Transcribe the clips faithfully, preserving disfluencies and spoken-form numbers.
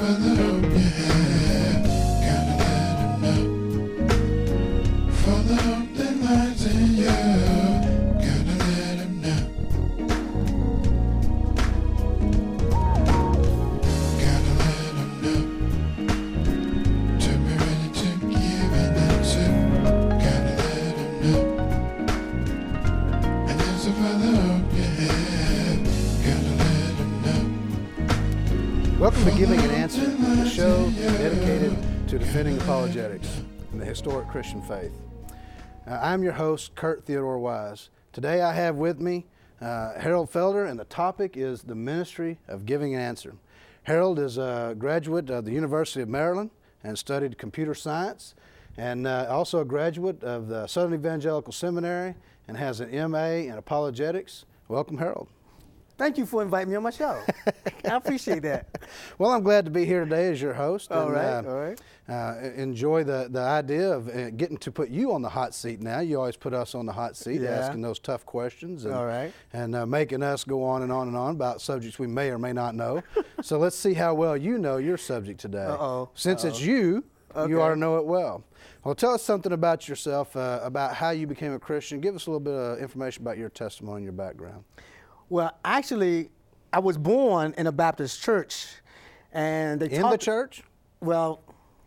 Welcome to Giving an Answer, the show dedicated to defending apologetics and the historic Christian faith. Uh, I'm your host, Kurt Theodore Wise. Today I have with me uh, Harold Felder, and the topic is the ministry of giving an answer. Harold is a graduate of the University of Maryland and studied computer science, and uh, also a graduate of the Southern Evangelical Seminary and has an M A in apologetics. Welcome, Harold. Thank you for inviting me on my show. I appreciate that. Well, I'm glad to be here today as your host. All and, right, uh, all right. Uh, enjoy the, the idea of uh, getting to put you on the hot seat now. You always put us on the hot seat, yeah. asking those tough questions and, all right. and uh, making us go on and on and on about subjects we may or may not know. So let's see how well you know your subject today. Uh-oh. Since Uh-oh. it's you, okay. you ought to know it well. Well, tell us something about yourself, uh, about how you became a Christian. Give us a little bit of information about your testimony and your background. Well, actually, I was born in a Baptist church, and they in taught, the church. Well,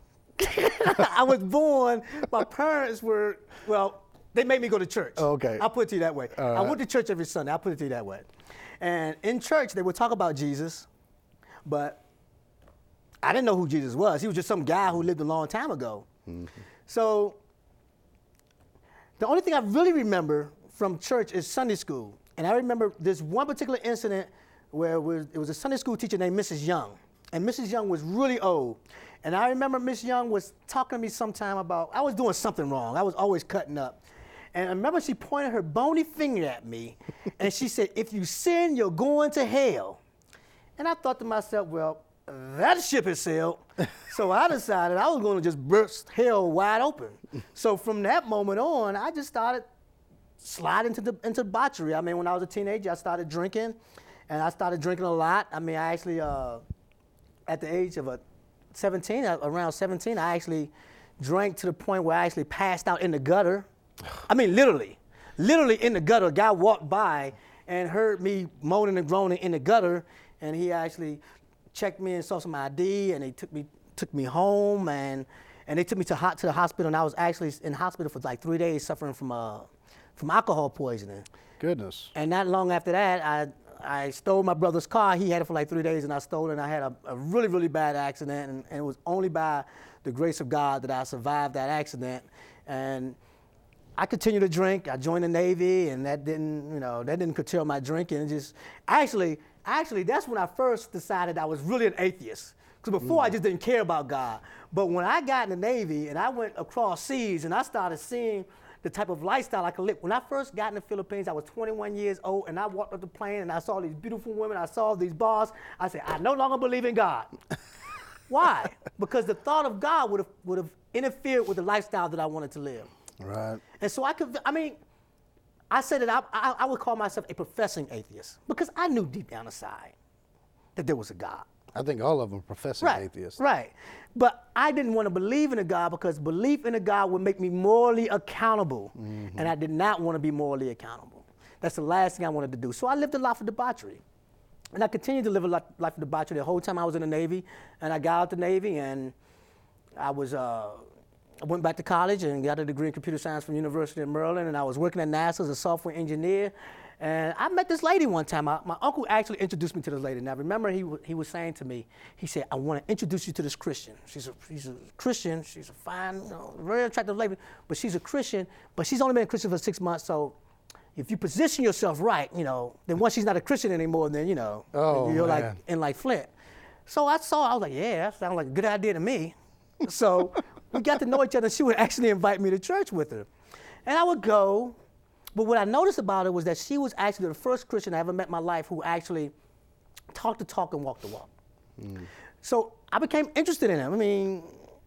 I was born. My parents were well. They made me go to church. Oh, okay. I'll put it to you that way. All right. I went to church every Sunday. I'll put it to you that way. And in church, they would talk about Jesus, but I didn't know who Jesus was. He was just some guy who lived a long time ago. Mm-hmm. So the only thing I really remember from church is Sunday school. And I remember this one particular incident where it was, it was a Sunday school teacher named Missus Young. And Missus Young was really old. And I remember Miss Young was talking to me sometime about, I was doing something wrong. I was always cutting up. And I remember she pointed her bony finger at me, and she said, if you sin, you're going to hell. And I thought to myself, well, that ship has sailed. So I decided I was going to just burst hell wide open. So from that moment on, I just started sliding into, the, into debauchery. I mean, when I was a teenager, I started drinking. And I started drinking a lot. I mean, I actually, uh, at the age of a seventeen, around seventeen, I actually drank to the point where I actually passed out in the gutter. I mean, literally, literally in the gutter. A guy walked by and heard me moaning and groaning in the gutter, and he actually checked me and saw some I D, and they took me took me home, and and they took me to hot to the hospital, and I was actually in hospital for like three days suffering from uh from alcohol poisoning. Goodness. And not long after that, I. I stole my brother's car. He had it for like three days, and I stole it, and I had a, a really, really bad accident, and, and it was only by the grace of God that I survived that accident. And I continued to drink. I joined the Navy, and that didn't, you know, that didn't curtail my drinking. It just, actually, actually, that's when I first decided I was really an atheist. Because before, mm. I just didn't care about God. But when I got in the Navy, and I went across seas, and I started seeing the type of lifestyle I could live. When I first got in the Philippines, I was twenty-one years old, and I walked up the plane, and I saw these beautiful women, I saw these bars. I said, I no longer believe in God. Why? Because the thought of God would have would have interfered with the lifestyle that I wanted to live. Right. And so I could, I mean, I said that I, I, I would call myself a professing atheist, because I knew deep down inside that there was a God. I think all of them are professing right, atheists. Right. But I didn't want to believe in a God, because belief in a God would make me morally accountable. Mm-hmm. And I did not want to be morally accountable. That's the last thing I wanted to do. So I lived a life of debauchery. And I continued to live a life of debauchery the whole time I was in the Navy. And I got out the Navy, and I was, uh, I went back to college and got a degree in computer science from the University of Maryland. And I was working at NASA as a software engineer. And I met this lady one time. My, my uncle actually introduced me to this lady. Now, remember, he, w- he was saying to me, he said, I want to introduce you to this Christian. She's a, she's a Christian. She's a fine, you know, very attractive lady, but she's a Christian. But she's only been a Christian for six months, so if you position yourself right, you know, then once she's not a Christian anymore, then, you know, oh, you're man. like in like Flint. So I saw, I was like, yeah, that sounds like a good idea to me. So we got to know each other. She would actually invite me to church with her. And I would go. But what I noticed about her was that she was actually the first Christian I ever met in my life who actually talked the talk and walked the walk. Mm. So I became interested in her. I mean,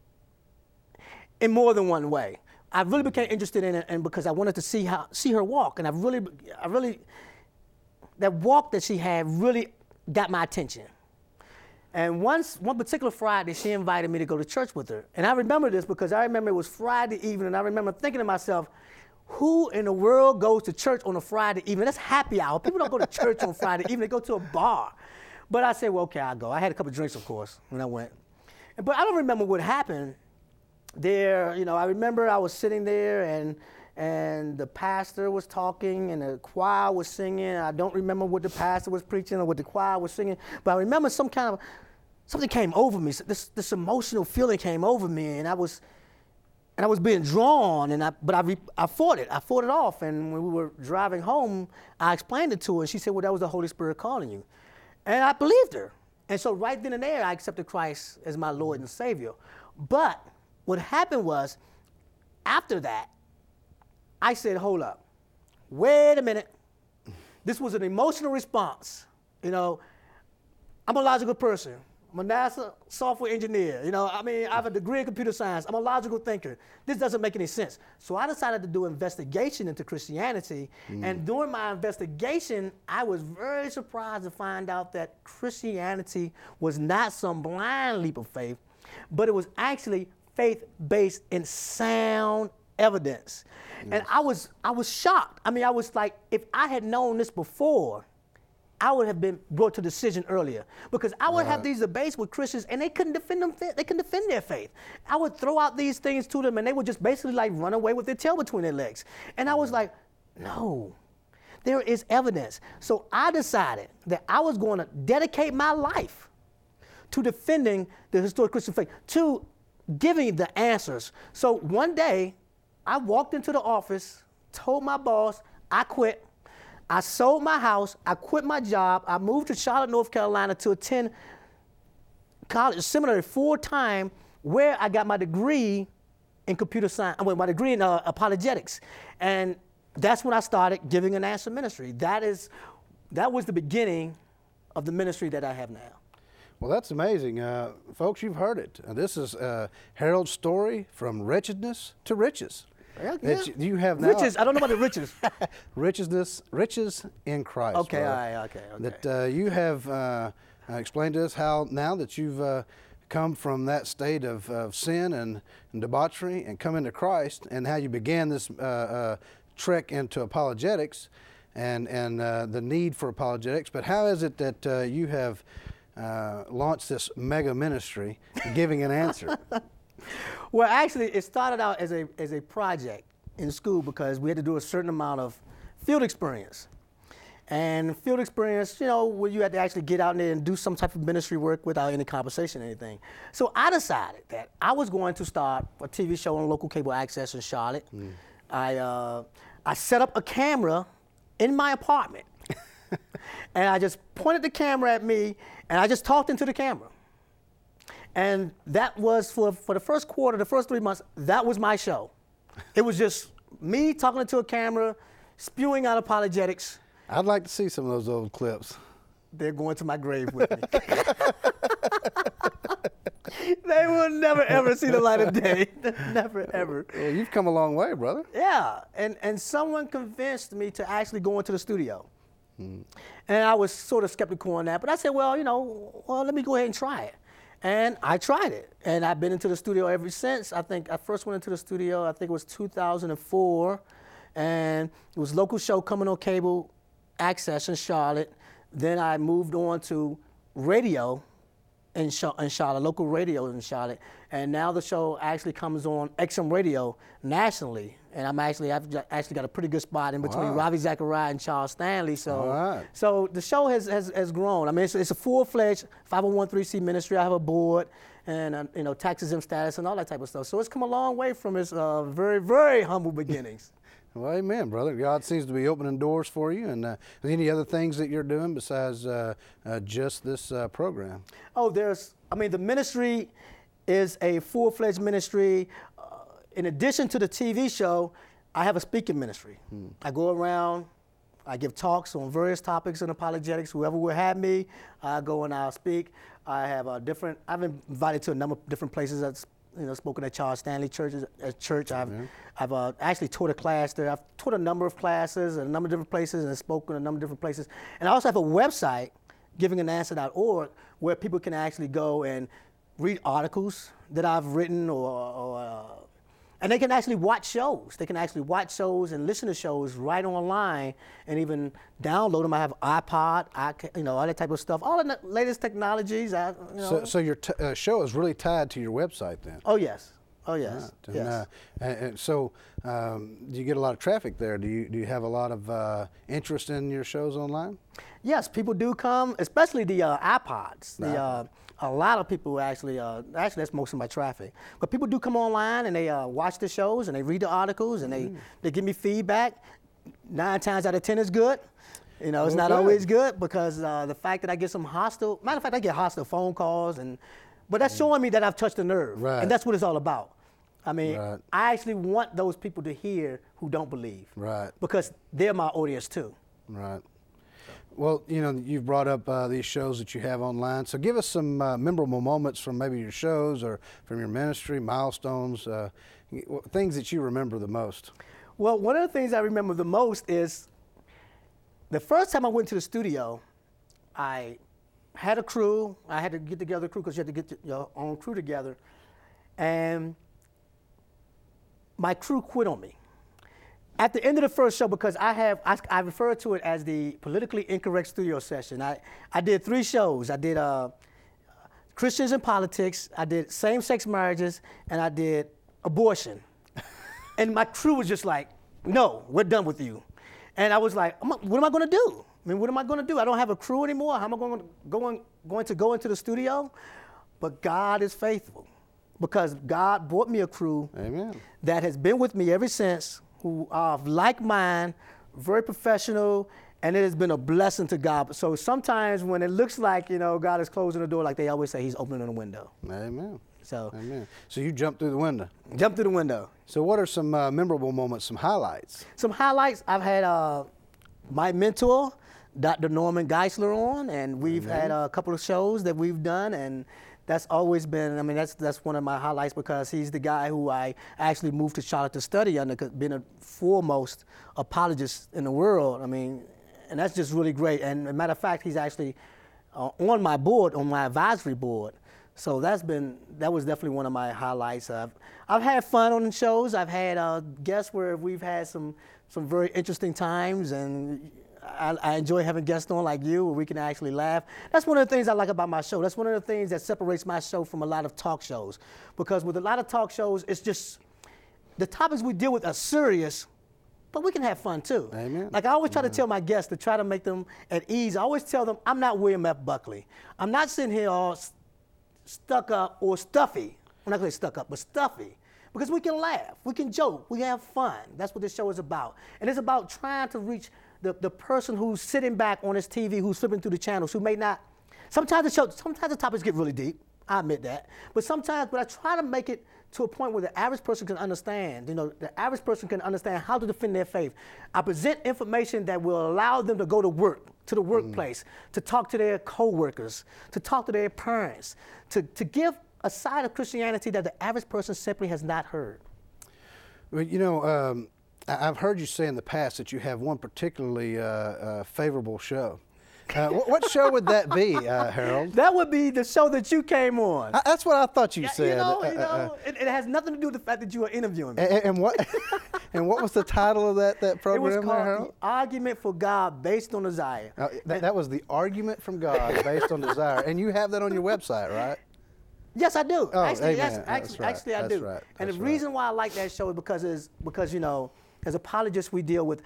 in more than one way. I really became interested in it, and because I wanted to see how see her walk, and I really, I really, that walk that she had really got my attention. And once, one particular Friday, she invited me to go to church with her. And I remember this because I remember it was Friday evening, and I remember thinking to myself, who in the world goes to church on a Friday evening? That's happy hour. People don't go to church on Friday evening. They go to a bar. But I said, well, okay, I'll go. I had a couple of drinks, of course, when I went. But I don't remember what happened there. You know, I remember I was sitting there, and and the pastor was talking, and the choir was singing. I don't remember what the pastor was preaching or what the choir was singing, but I remember some kind of, something came over me. This this emotional feeling came over me, and I was, and I was being drawn, and I, but I, re, I fought it. I fought it off, and when we were driving home, I explained it to her, and she said, well, that was the Holy Spirit calling you. And I believed her. And so right then and there, I accepted Christ as my Lord and Savior. But what happened was, after that, I said, hold up, wait a minute. This was an emotional response. You know, I'm a logical person. I'm a NASA software engineer. You know, I mean, I have a degree in computer science. I'm a logical thinker. This doesn't make any sense. So I decided to do investigation into Christianity. Mm. And during my investigation, I was very surprised to find out that Christianity was not some blind leap of faith, but it was actually faith-based in sound evidence. Yes. And I was, I was shocked. I mean, I was like, if I had known this before, I would have been brought to decision earlier, because I would right. have these debates with Christians, and they couldn't defend them. They couldn't defend their faith. I would throw out these things to them, and they would just basically like run away with their tail between their legs. And I was like, no, there is evidence. So I decided that I was going to dedicate my life to defending the historic Christian faith, to giving the answers. So one day, I walked into the office, told my boss, I quit. I sold my house, I quit my job, I moved to Charlotte, North Carolina to attend college seminary full-time, where I got my degree in computer science, I mean, my degree in uh, apologetics. And that's when I started Giving an Answer ministry. That is, that was the beginning of the ministry that I have now. Well, that's amazing. Uh, folks, you've heard it. Uh, this is uh, Harold's story from wretchedness to riches. Yeah, yeah. That you have now. Riches, I don't know about the riches. Richness, riches in Christ. Okay, all right, okay, okay. That uh, you have uh, uh, explained to us how now that you've uh, come from that state of, of sin and, and debauchery and come into Christ, and how you began this uh, uh, trek into apologetics and, and uh, the need for apologetics. But how is it that uh, you have uh, launched this mega ministry, Giving an Answer? Well, actually, it started out as a, as a project in school, because we had to do a certain amount of field experience. And field experience, you know, where you had to actually get out there and do some type of ministry work without any compensation or anything. So I decided that I was going to start a T V show on local cable access in Charlotte. Mm. I, uh, I set up a camera in my apartment. And I just pointed the camera at me, and I just talked into the camera. And that was, for, for the first quarter, the first three months, that was my show. It was just me talking into a camera, spewing out apologetics. I'd like to see some of those old clips. They're going to my grave with me. They will never, ever see the light of day. Never, ever. Well, you've come a long way, brother. Yeah, and, and someone convinced me to actually go into the studio. Hmm. And I was sort of skeptical on that, but I said, well, you know, well, let me go ahead and try it. And I tried it, and I've been into the studio ever since. I think I first went into the studio, I think it was two thousand four, and it was a local show coming on cable access in Charlotte. Then I moved on to radio in, Char- in Charlotte, local radio in Charlotte, and now the show actually comes on X M radio nationally. And I'm actually, I've actually got a pretty good spot in between wow. Ravi Zachariah and Charles Stanley. So, right. so the show has, has, has grown. I mean, it's, it's a full-fledged five oh one c ministry. I have a board and, uh, you know, tax-exempt status and all that type of stuff. So it's come a long way from its uh, very, very humble beginnings. Well, amen, brother. God seems to be opening doors for you. And uh, any other things that you're doing besides uh, uh, just this uh, program? Oh, there's, I mean, the ministry is a full-fledged ministry. In addition to the T V show, I have a speaking ministry. Hmm. I go around, I give talks on various topics in apologetics. Whoever will have me, I go and I'll speak. I have a different, I've been invited to a number of different places. I've you know, spoken at Charles Stanley Church. At church. I've, yeah. I've uh, actually taught a class there. I've taught a number of classes at a number of different places and spoken at a number of different places. And I also have a website, giving an answer dot org, where people can actually go and read articles that I've written, or, or uh, and they can actually watch shows. They can actually watch shows and listen to shows right online, and even download them. I have iPod, I, you know, all that type of stuff. All the latest technologies. I, you know. So, so your t- uh, show is really tied to your website then? Oh yes. Oh yes. Right. And, yes. uh, and, and so, um, do you get a lot of traffic there? Do you do you have a lot of uh, interest in your shows online? Yes, people do come, especially the uh, iPods. The, uh, a lot of people actually, uh, actually that's most of my traffic. But people do come online and they uh, watch the shows and they read the articles and they, mm. they give me feedback. Nine times out of ten is good. You know, it's well, not good. always good, because uh, the fact that I get some hostile, matter of fact, I get hostile phone calls, and but that's showing me that I've touched a nerve. Right. And that's what it's all about. I mean, right. I actually want those people to hear who don't believe. Right. Because they're my audience too. Right. Well, you know, you've brought up uh, these shows that you have online. So give us some uh, memorable moments from maybe your shows or from your ministry, milestones, uh, things that you remember the most. Well, one of the things I remember the most is the first time I went to the studio, I had a crew. I had to get together a crew, because you had to get your own crew together. And my crew quit on me. At the end of the first show, because I have, I, I refer to it as the politically incorrect studio session. I, I did three shows. I did uh, Christians in politics, I did same-sex marriages, and I did abortion. And my crew was just like, no, we're done with you. And I was like, what am I going to do? I mean, what am I going to do? I don't have a crew anymore. How am I going to, going, going to go into the studio? But God is faithful, because God brought me a crew Amen. that has been with me ever since, who are of like mind, very professional, and it has been a blessing to God. So sometimes when it looks like, you know, God is closing the door, like they always say, he's opening the window. Amen. So, Amen. So you jumped through the window. Jump through the window. So what are some uh, memorable moments, some highlights? Some highlights, I've had uh, my mentor, Doctor Norman Geisler, on, and we've Amen. had a couple of shows that we've done, and that's always been, I mean, that's that's one of my highlights, because he's the guy who I actually moved to Charlotte to study under, being a foremost apologist in the world. I mean, and that's just really great. And as a matter of fact, he's actually uh, on my board, on my advisory board. So that's been, that was definitely one of my highlights. I've, I've had fun on the shows. I've had uh, guests where we've had some, some very interesting times, and I, I enjoy having guests on like you, where we can actually laugh. That's one of the things I like about my show. That's one of the things that separates my show from a lot of talk shows. Because with a lot of talk shows, it's just, the topics we deal with are serious, but we can have fun too. Amen. Like I always try Amen. to tell my guests, to try to make them at ease. I always tell them, I'm not William F. Buckley. I'm not sitting here all st- stuck up or stuffy. I'm not going to say stuck up, but stuffy. Because we can laugh, we can joke, we have fun. That's what this show is about. And it's about trying to reach the, the person who's sitting back on his T V, who's flipping through the channels, who may not, sometimes the show, sometimes the topics get really deep, I admit that. But sometimes, but I try to make it to a point where the average person can understand, you know, the average person can understand how to defend their faith. I present information that will allow them to go to work, to the workplace, mm. to talk to their coworkers, to talk to their parents, to, to give a side of Christianity that the average person simply has not heard. Well, you know, um, I've heard you say in the past that you have one particularly uh, uh, favorable show. Uh, what, what show would that be, uh, Harold? That would be the show that you came on. I, that's what I thought you yeah, said. You know, uh, you know uh, it, it has nothing to do with the fact that you were interviewing me. And, and what and what was the title of that, that program? It was there, called Harold? The Argument for God Based on Desire. Uh, that, that was The Argument from God Based on Desire. And you have that on your website, right? Yes, I do. Oh, actually, amen. yes, That's actually, right. actually, I That's do. right. And That's the right. reason why I like that show is because is because you know, as apologists, we deal with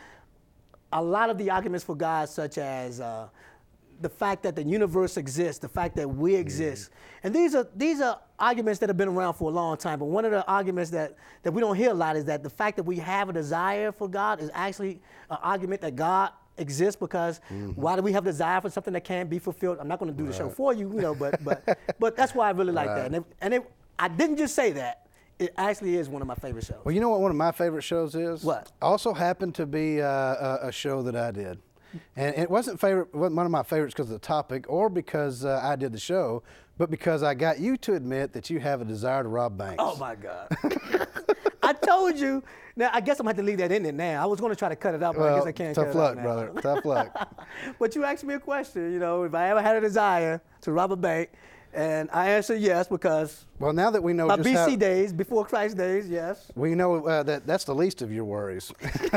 a lot of the arguments for God, such as uh, the fact that the universe exists, the fact that we exist, mm-hmm. and these are these are arguments that have been around for a long time. But one of the arguments that that we don't hear a lot is that the fact that we have a desire for God is actually an argument that God exists, because mm-hmm. why do we have desire for something that can't be fulfilled? I'm not going to do the right. show for you, you know, but but but that's why I really like right. that. And, it, and it, I didn't just say that. It actually is one of my favorite shows. Well, you know what one of my favorite shows is? What? Also happened to be uh, a, a show that I did. And it wasn't favorite, wasn't one of my favorites because of the topic or because uh, I did the show, but because I got you to admit that you have a desire to rob banks. Oh my God. I told you. Now, I guess I'm going to have to leave that in there now. I was going to try to cut it out, but well, I guess I can't tough cut luck, it out brother. now. Tough luck. But you asked me a question, you know, if I ever had a desire to rob a bank, and I answered yes because Well, now that we know my just B C how, days, before Christ days, yes. we know uh, that that's the least of your worries.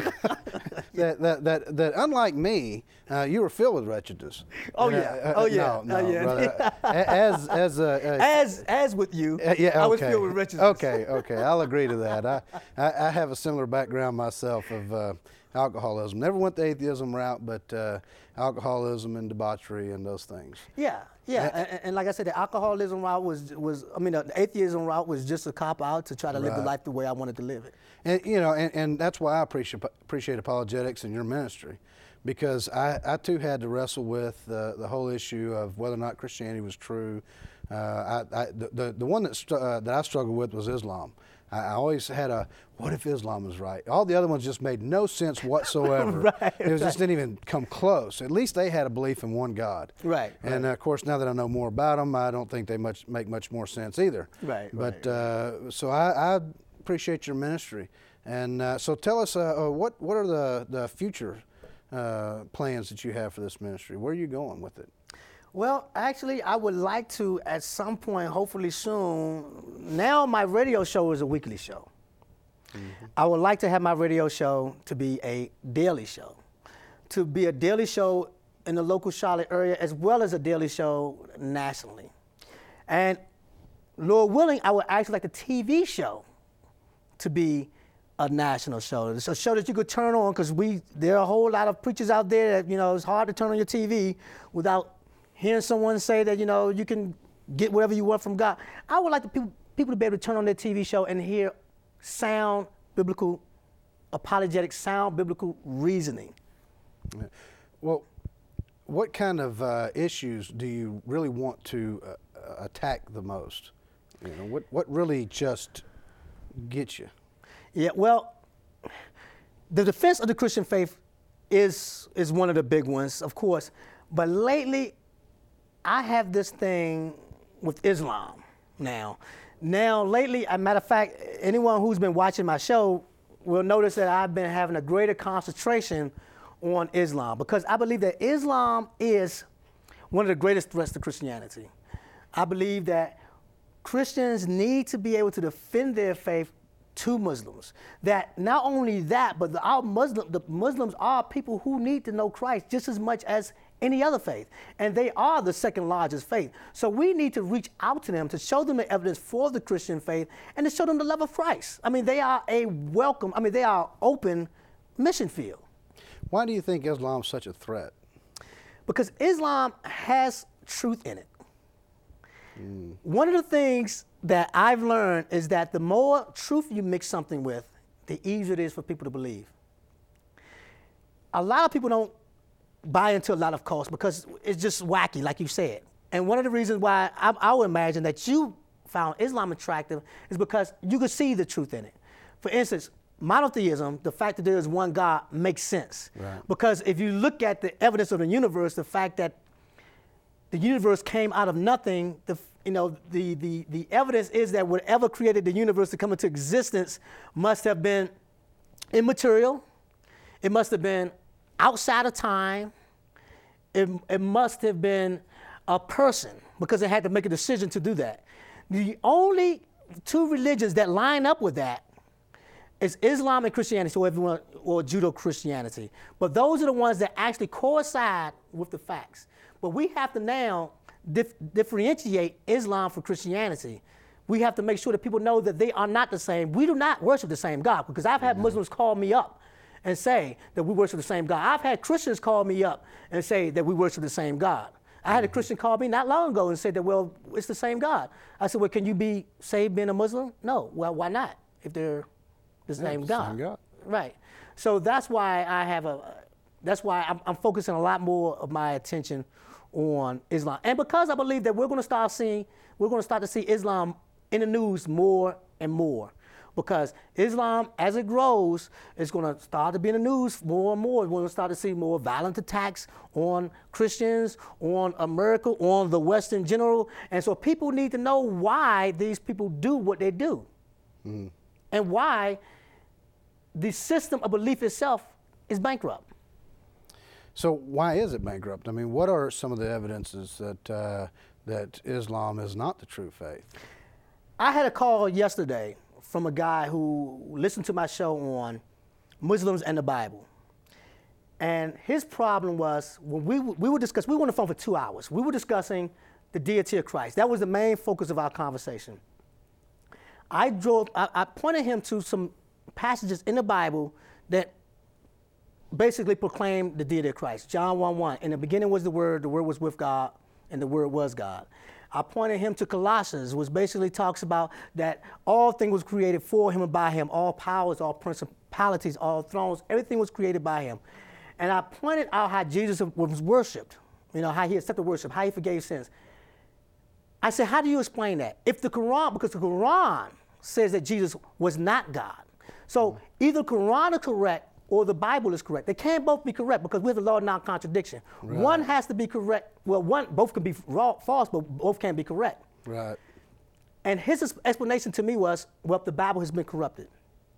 that, that that that unlike me, uh, you were filled with wretchedness. Oh And, yeah, uh, uh, oh yeah, no, no, oh yeah. brother. as as uh, uh, As as with you, Uh, yeah, okay. I was filled with riches. Okay, okay, I'll agree to that. I, I, I have a similar background myself of uh, alcoholism. Never went the atheism route, but uh, alcoholism and debauchery and those things. Yeah, yeah, and, and like I said, the alcoholism route was was I mean, the atheism route was just a cop out to try to live the Right. life the way I wanted to live it. And you know, and, and that's why I appreciate appreciate apologetics in your ministry, because I, I too had to wrestle with uh, the whole issue of whether or not Christianity was true. Uh, I, I, the, the the one that str- uh, that I struggled with was Islam. I, I always had a what if Islam was right? All the other ones just made no sense whatsoever. Right, it was right. just didn't even come close. At least they had a belief in one God. Right, And right. uh, of course, now that I know more about them, I don't think they much make much more sense either. Right, But right, uh, so I, I appreciate your ministry. And uh, so tell us, uh, uh, what what are the, the future uh, plans that you have for this ministry? Where are you going with it? Well, actually, I would like to, at some point, hopefully soon. Now, my radio show is a weekly show. Mm-hmm. I would like to have my radio show to be a daily show, to be a daily show in the local Charlotte area as well as a daily show nationally. And Lord willing, I would actually like the T V show to be a national show. It's a show that you could turn on because we there are a whole lot of preachers out there that, you know, it's hard to turn on your T V without hearing someone say that, you know, you can get whatever you want from God. I would like the people, people to be able to turn on their T V show and hear sound biblical, apologetic, sound biblical reasoning. Yeah. Well, what kind of uh, issues do you really want to uh, attack the most? You know, what what really just gets you? Yeah, well, the defense of the Christian faith is is one of the big ones, of course. But lately, I have this thing with Islam now. Now, lately, as a matter of fact, anyone who's been watching my show will notice that I've been having a greater concentration on Islam because I believe that Islam is one of the greatest threats to Christianity. I believe that Christians need to be able to defend their faith to Muslims. That not only that, but the, our Muslim, the Muslims are people who need to know Christ just as much as any other faith. And they are the second largest faith. So we need to reach out to them to show them the evidence for the Christian faith and to show them the love of Christ. I mean, they are a welcome, I mean, they are open mission field. Why do you think Islam is such a threat? Because Islam has truth in it. Mm. One of the things that I've learned is that the more truth you mix something with, the easier it is for people to believe. A lot of people don't buy into a lot of cults because it's just wacky, like you said. And one of the reasons why I, I would imagine that you found Islam attractive is because you could see the truth in it. For instance, monotheism, the fact that there is one God, makes sense. Right. Because if you look at the evidence of the universe, the fact that the universe came out of nothing, the, you know, the, the, the evidence is that whatever created the universe to come into existence must have been immaterial. It must have been outside of time. It, it must have been a person because it had to make a decision to do that. The only two religions that line up with that is Islam and Christianity, so everyone, or Judeo-Christianity. But those are the ones that actually coincide with the facts. But we have to now dif- differentiate Islam from Christianity. We have to make sure that people know that they are not the same. We do not worship the same God, because I've had mm-hmm. Muslims call me up and say that we worship the same God. I've had Christians call me up and say that we worship the same God. I had a Christian call me not long ago and say that, well, it's the same God. I said, well, can you be saved being a Muslim? No. Well, why not? If they're the yeah, same the God. Same God. Right. So that's why I have a, that's why I'm, I'm focusing a lot more of my attention on Islam. And because I believe that we're going to start seeing, we're going to start to see Islam in the news more and more. Because Islam, as it grows, is going to start to be in the news more and more. We're going to start to see more violent attacks on Christians, on America, on the West in general. And so people need to know why these people do what they do. Mm. and why the system of belief itself is bankrupt. So why is it bankrupt? I mean, what are some of the evidences that uh, that Islam is not the true faith? I had a call yesterday from a guy who listened to my show on Muslims and the Bible. And his problem was, when we, we were discussing, we were on the phone for two hours. We were discussing the deity of Christ. That was the main focus of our conversation. I drove, I, I pointed him to some passages in the Bible that basically proclaim the deity of Christ. John one one, in the beginning was the Word, the Word was with God, and the Word was God. I pointed him to Colossians, which basically talks about that all things was created for him and by him, all powers, all principalities, all thrones, everything was created by him. And I pointed out how Jesus was worshipped, you know, how he accepted worship, how he forgave sins. I said, how do you explain that? If the Quran, because the Quran says that Jesus was not God. So either Quran is correct or the Bible is correct. They can't both be correct because we have the law of non-contradiction. Right. One has to be correct. Well, one, both can be raw, false, but both can't be correct. Right. And his explanation to me was, well, the Bible has been corrupted.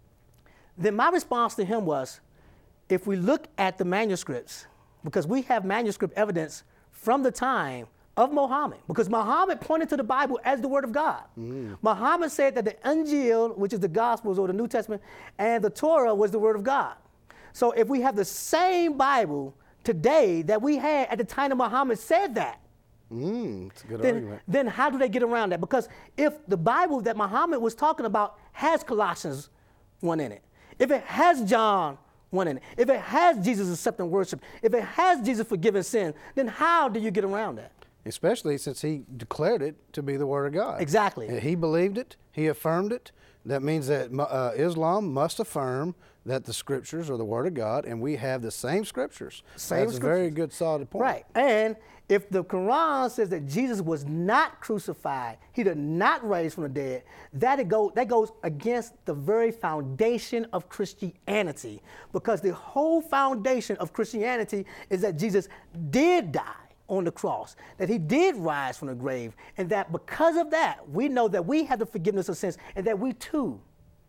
Then my response to him was, if we look at the manuscripts, because we have manuscript evidence from the time of Muhammad, because Muhammad pointed to the Bible as the Word of God. Mm. Muhammad said that the Injil, which is the Gospels or the New Testament, and the Torah was the Word of God. So if we have the same Bible today that we had at the time that Muhammad said that, mm, that's a good then, argument. then how do they get around that? Because if the Bible that Muhammad was talking about has Colossians one in it, if it has John one in it, if it has Jesus accepting worship, if it has Jesus forgiving sin, then how do you get around that? Especially since he declared it to be the Word of God. Exactly. He believed it. He affirmed it. That means that uh, Islam must affirm that the Scriptures are the Word of God, and we have the same Scriptures. Same That's scriptures. a very good, solid point. Right. And if the Quran says that Jesus was not crucified, he did not rise from the dead, that, it go, that goes against the very foundation of Christianity. Because the whole foundation of Christianity is that Jesus did die on the cross, that he did rise from the grave, and that because of that, we know that we have the forgiveness of sins, and that we too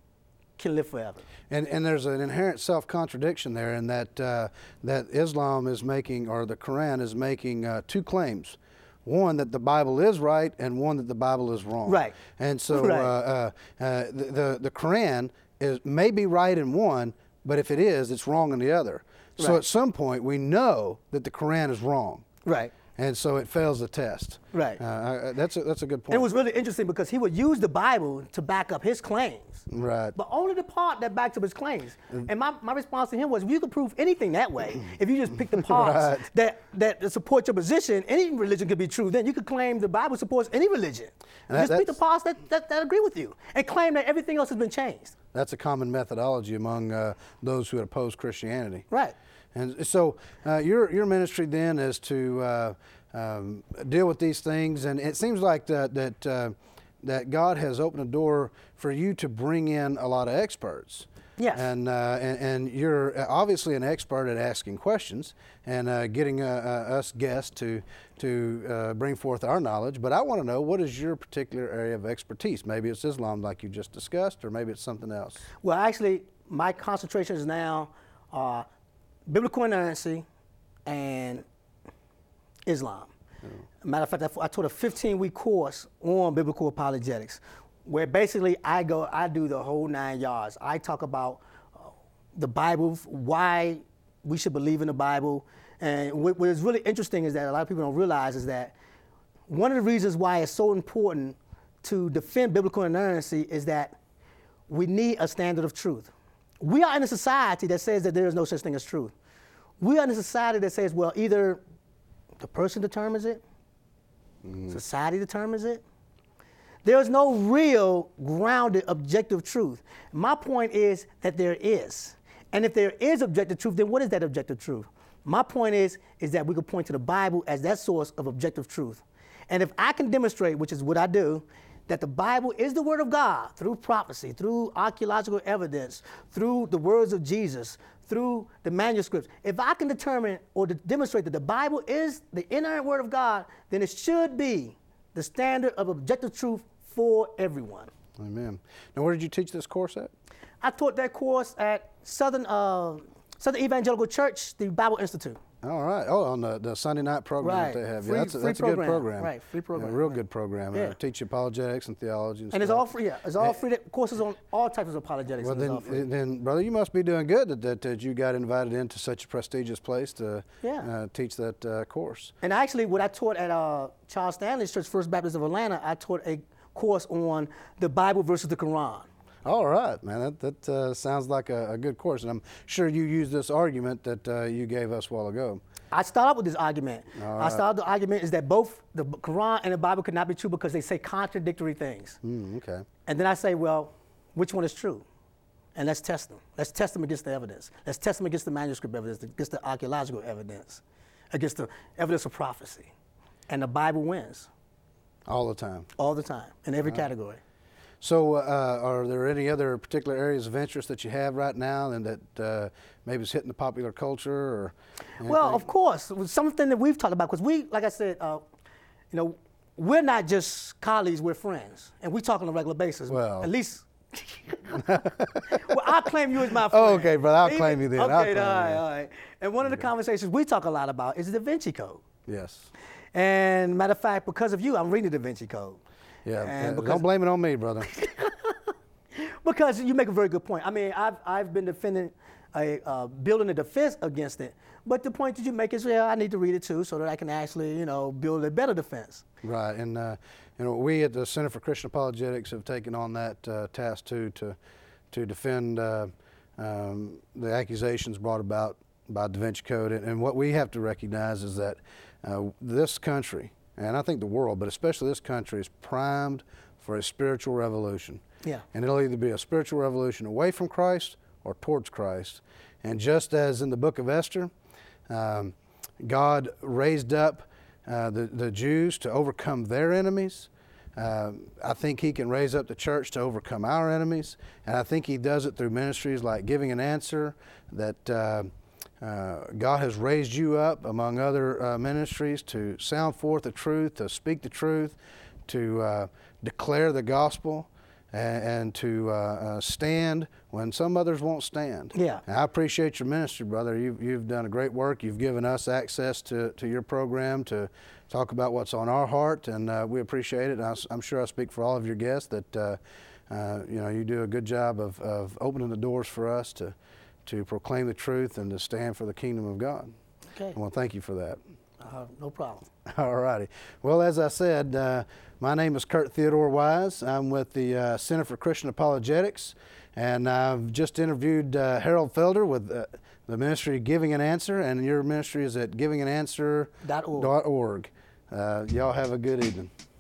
can live forever. And and there's an inherent self-contradiction there in that uh, that Islam is making, or the Quran is making uh, two claims. One, that the Bible is right, and one, that the Bible is wrong. Right. And so right. uh, uh, uh, the, the, the Quran is may be right in one, but if it is, it's wrong in the other. So Right. at some point, we know that the Quran is wrong. Right. And so it fails the test. Right. Uh, I- that's a, that's a good point. And it was really interesting because he would use the Bible to back up his claims. Right. But only the part that backed up his claims. And my, my response to him was, you could prove anything that way. If you just pick the parts Right. that, that support your position, any religion could be true. Then you could claim the Bible supports any religion. And that- just pick the that's- parts that, that, that agree with you and claim that everything else has been changed. That's a common methodology among uh, those who oppose Christianity. Right. And so uh, your your ministry then is to uh, um, deal with these things, and it seems like that that uh, that God has opened a door for you to bring in a lot of experts. Yes. And, uh, and and you're obviously an expert at asking questions and uh, getting uh, uh, us guests to to uh, bring forth our knowledge. But I want to know, what is your particular area of expertise? Maybe it's Islam, like you just discussed, or maybe it's something else. Well, actually, my concentration is now uh, biblical inerrancy and Islam. Mm. Matter of fact, I, I taught a fifteen-week course on biblical apologetics, where basically I go, I do the whole nine yards. I talk about uh, the Bible, why we should believe in the Bible, and what, what is really interesting is that a lot of people don't realize is that one of the reasons why it's so important to defend biblical inerrancy is that we need a standard of truth. We are in a society that says that there is no such thing as truth. We are in a society that says, well, either the person determines it, mm. society determines it. There is no real grounded objective truth. My point is that there is. And if there is objective truth, then what is that objective truth? My point is, is that we could point to the Bible as that source of objective truth. And if I can demonstrate, which is what I do, that the Bible is the Word of God through prophecy, through archaeological evidence, through the words of Jesus, through the manuscripts. If I can determine or to demonstrate that the Bible is the inerrant Word of God, then it should be the standard of objective truth for everyone. Amen. Now, where did you teach this course at? I taught that course at Southern uh, Southern Evangelical Church, the Bible Institute. All right. Oh, on the, the Sunday night program Right. that they have. Free- yeah, that's a, free that's a good program. program. Right, free program, Yeah, a real right. good program. Yeah. Uh, teach you apologetics and theology and, And it's stuff. all free. Yeah, it's all free. The courses on all types of apologetics. Well, and it's then, all free. then, brother, you must be doing good that, that, that you got invited into such a prestigious place to Yeah. uh, teach that uh, course. And actually, what I taught at uh, Charles Stanley's Church, First Baptist of Atlanta, I taught a course on the Bible versus the Quran. All right, man. That, that uh, sounds like a, a good course, and I'm sure you used this argument that uh, you gave us a while ago. I start out with this argument. All I right. started the argument is that both the Quran and the Bible could not be true because they say contradictory things. Mm, okay. And then I say, well, which one is true? And let's test them. Let's test them against the evidence. Let's test them against the manuscript evidence, against the archaeological evidence, against the evidence of prophecy. And the Bible wins All the time. all the time in every category. So, uh, are there any other particular areas of interest that you have right now, and that uh, maybe is hitting the popular culture, or? Well, anything? of course, it was something that we've talked about because we, like I said, uh, you know, we're not just colleagues, we're friends, and we talk on a regular basis. Well. At least. Well, I'll claim you as my friend. Oh, okay, brother, I'll Even- claim you then. I'll Okay, claim you all right, then. all right. And one of the conversations we talk a lot about is the Da Vinci Code. Yes. And matter of fact, because of you, I'm reading the Da Vinci Code. Yeah. And uh, because- don't blame it on me, brother. Because you make a very good point. I mean, I've, I've been defending, a, uh, building a defense against it. But the point that you make is, yeah, I need to read it too so that I can actually, you know, build a better defense. Right, and uh, you know, we at the Center for Christian Apologetics have taken on that uh, task too, to to defend uh, um, the accusations brought about by Da Vinci Code. And, and what we have to recognize is that uh, this country, and I think the world, but especially this country, is primed for a spiritual revolution. Yeah. And it'll either be a spiritual revolution away from Christ or towards Christ. And just as in the book of Esther, um, God raised up uh, the, the Jews to overcome their enemies. Uh, I think he can raise up the church to overcome our enemies. And I think he does it through ministries like Giving an Answer, that uh, uh, God has raised you up among other uh, ministries to sound forth the truth, to speak the truth, to uh, declare the gospel, and, and to uh, uh, stand when some others won't stand. Yeah. And I appreciate your ministry, brother. You've, you've done a great work. You've given us access to, to your program to talk about what's on our heart, and uh, we appreciate it. And I, I'm sure I speak for all of your guests that uh, uh, you know, you do a good job of, of opening the doors for us to, to proclaim the truth and to stand for the kingdom of God. Okay. I want to thank you for that. Uh, no problem. All righty. Well, as I said, uh, my name is Kurt Theodore Wise. I'm with the uh, Center for Christian Apologetics, and I've just interviewed uh, Harold Felder with uh, the ministry Giving an Answer, and your ministry is at giving an answer Dot org. dot org. Uh, y'all have a good evening.